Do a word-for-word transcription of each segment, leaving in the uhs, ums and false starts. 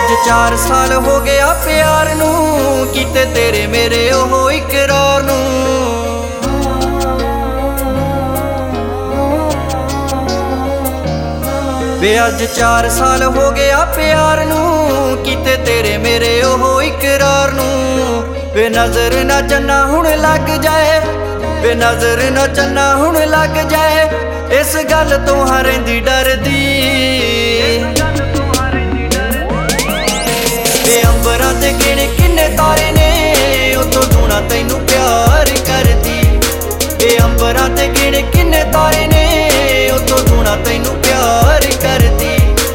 ਅੱਜ चार साल हो गया प्यार नू, कीते तेरे मेरे ओह इकरार नू। वे अज चार साल हो गया प्यार नू, कीते तेरे मेरे ओह इकरार नू। वे नजर ना चन्ना हुण लग जाए, वे नजर ना चन्ना हुण लग जाए, इस गल तो हरेंदी डरदी। वे अंबरां ते गिण किन्ने तारे ने, उतों दूना तैनू प्यार करदी। वे अंबरां ते गिण किन्ने तारे ने, उतों दूना तैनू प्यार करदी।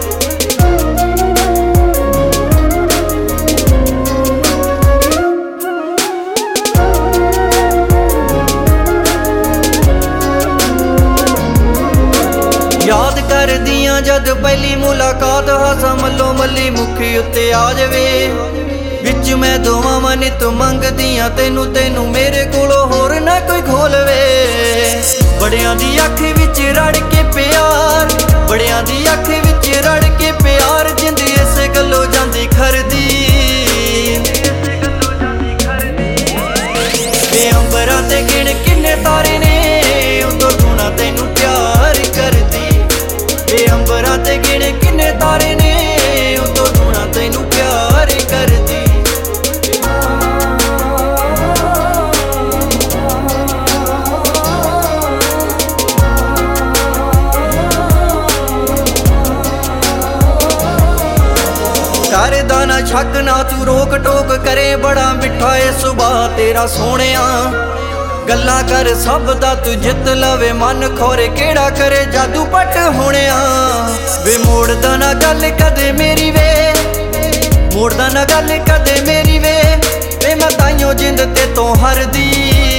याद कर दियां जद पहली मुलाकात, हासा मल्लो मल्ली मुखी उत्ते आ जावे। विच मैं दोवां मनित मंगदियां तेनू, तेनू मेरे कोलों होर ना कोई खोलवे। बड़ियां दी अख विच रड़ के प्यार, बड़ियां दी अख विच रड़ के प्यार, जिंद इस गल्लों जांदी खरदी। वे अंबरां ते गिण किन्ने तारे ने, उतों दूना तैनू प्यार करदी। वे अंबरां ते गिण किन्ने तारे ने, उतों दूना तैनू प्यार करदी। करदा ना शक ना तू रोक टोक करे, बड़ा मिठा ए सुभाऽ तेरा सोहणिया। गल्लां कर सब दा तू जित लवे मन, खोरे केड़ा करे जादू पट होणिया। वे मोड़दा ना गल कदे मेरी वे, मोड़दा ना गल कदे मेरी वे, वे मैं ताइयों जिंद ते तो हरदी।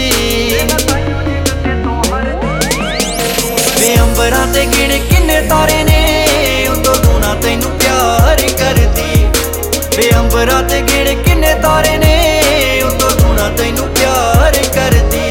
वे अंबरां ते गिण किन्ने तारे ने, उतों दूना तैनू प्यार करदी। वे अंबरां ते गिण किन्ने तारे ने, उतों दूना तैनू प्यार करदी।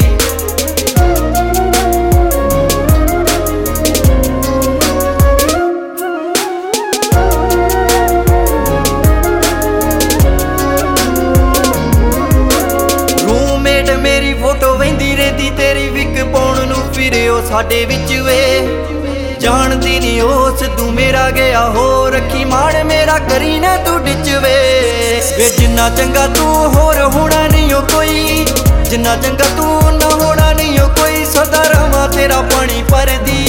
मेरी फोटो वहिंदी रहंदी तेरी विक पाउण नू, फिरे ओ साडे विच वे। जानदी नी ओ सिद्धू मेरा गया हो, रखी माण मेरा करी ना तू डिच वे। वे जिन्ना चंगा तू होर होना नहीं ओ कोई, जिन्ना चंगा तू ना होना नहीं ओ कोई, सदा रवां तेरा पानी भरदी।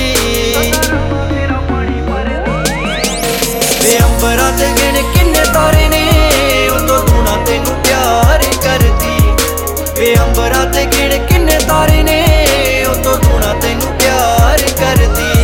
वे अंबरां ते गिण किन्ने तारे ने, उतों दूना तैनू प्यार करदी। वे अंबरां ते गिण किन्ने तारे ने, उतों दूना तैनू प्यार करदी।